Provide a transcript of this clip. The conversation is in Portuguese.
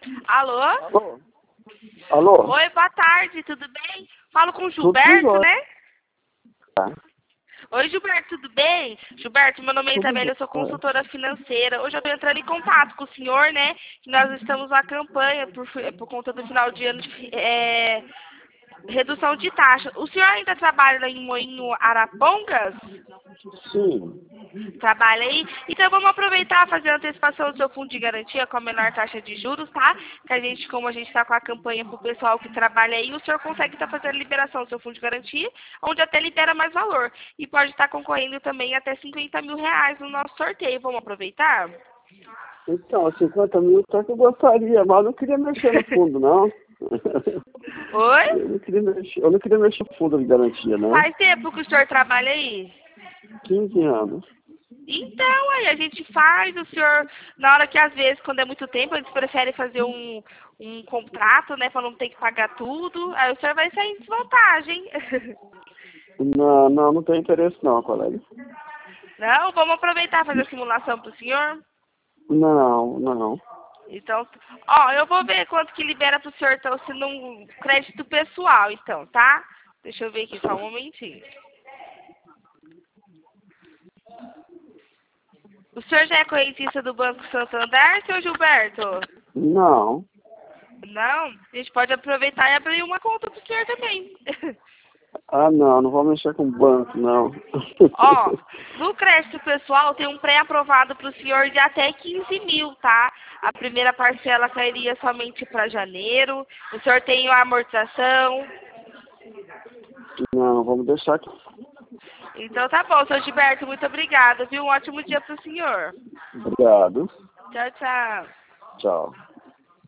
Alô? Alô? Alô? Oi, boa tarde, tudo bem? Falo com o Tudo Gilberto, bem. né? Tá. Oi, Gilberto, tudo bem? Gilberto, meu nome é Tudo Isabela, bem. eu sou consultora financeira. Hoje eu estou entrando em contato com o senhor, né? Que nós estamos na campanha por conta do final de ano de redução de taxa. O senhor ainda trabalha em Moinho Arapongas? Sim. Trabalha aí? Então vamos aproveitar e fazer a antecipação do seu fundo de garantia com a menor taxa de juros, tá? Que a gente, como a gente está com a campanha para o pessoal que trabalha aí, o senhor consegue estar fazendo a liberação do seu fundo de garantia, onde até libera mais valor. E pode estar concorrendo também até R$ 50 mil no nosso sorteio. Vamos aproveitar? Então, 50 mil até que eu gostaria, mas eu não queria mexer no fundo, não. Oi? Eu não queria mexer no fundo de garantia, não. Faz tempo que o senhor trabalha aí? 15 anos. Então, aí a gente faz, o senhor, na hora que às vezes, quando é muito tempo, eles preferem fazer um contrato, né, para não ter que pagar tudo, aí o senhor vai sair em desvantagem. Não tem interesse não, colega. Não, vamos aproveitar e fazer a simulação para o senhor? Não. Então, ó, eu vou ver quanto que libera para o senhor, então, se não crédito pessoal, então, tá? Deixa eu ver aqui, só um momentinho. O senhor já é correntista do Banco Santander, seu Gilberto? Não. Não? A gente pode aproveitar e abrir uma conta pro senhor também. Ah, não vou mexer com banco, não. Ó, no crédito pessoal tem um pré-aprovado para o senhor de até 15 mil, tá? A primeira parcela cairia somente para janeiro. O senhor tem a amortização. Não, vamos deixar aqui. Então tá bom, seu Gilberto, muito obrigada, viu? Um ótimo dia para o senhor. Obrigado. Tchau, tchau. Tchau.